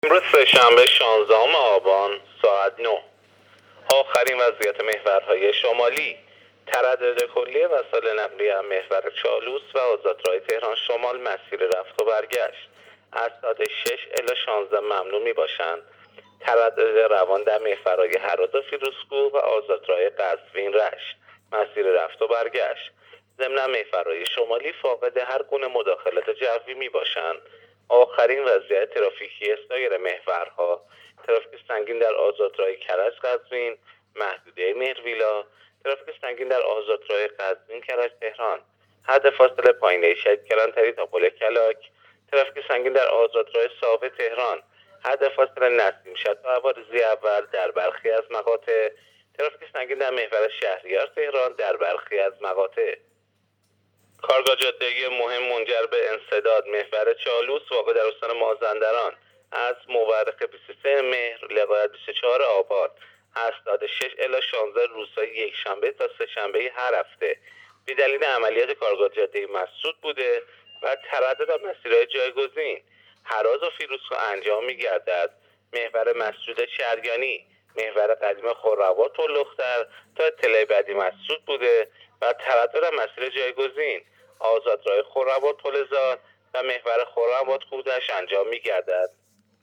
امروز سه‌شنبه 16 آبان ساعت 9. آخرین وضعیت محورهای شمالی. تردد کلی وسایل نقلیه محور چالوس و آزادراه تهران شمال مسیر رفت و برگشت از ساعت 6 الی 16 ممنوع می باشند. تردد روان در محورهای هرات و فیروزکوه و آزادراه قزوین رشت مسیر رفت و برگشت. ضمن محورهای شمالی فاقد هر گونه مداخلت جوی می باشند. آخرین وضعیت ترافیکی سایر محورها: ترافیک سنگین در آزادراه کرج قزوین محدوده مهرویلا، ترافیک سنگین در آزادراه قزوین کرج تهران حد فاصله پایینه شهید کلانتری تا پل کلاک، ترافیک سنگین در آزادراه صافه تهران حد فاصله نسیم شد تا عوارضی اول در برخی از مقاطع، ترافیک سنگین در محور شهریار تهران در برخی از مقاطع. کارگاه جاده‌ای مهم منجر به انسداد محور چالوس واقع در استان مازندران از مورخ 23 مهر لغایت 24 آبان از ساعت 6 الی 16 روزهای یکشنبه تا سه‌شنبه هر هفته به دلیل عملیات کارگاه جاده‌ای مسدود بوده و تردد در مسیرهای جایگزین هراز و فیروزکوه انجام می‌گردد. محور مسدود شریانی محور قدیم خرم‌آباد تلختر تا اطلاع بعدی مسدود بوده و تردد در مسیر جایگزین آزادراه خرم‌آباد تله‌زار و محور خرم‌آباد خودش انجام می‌گردد.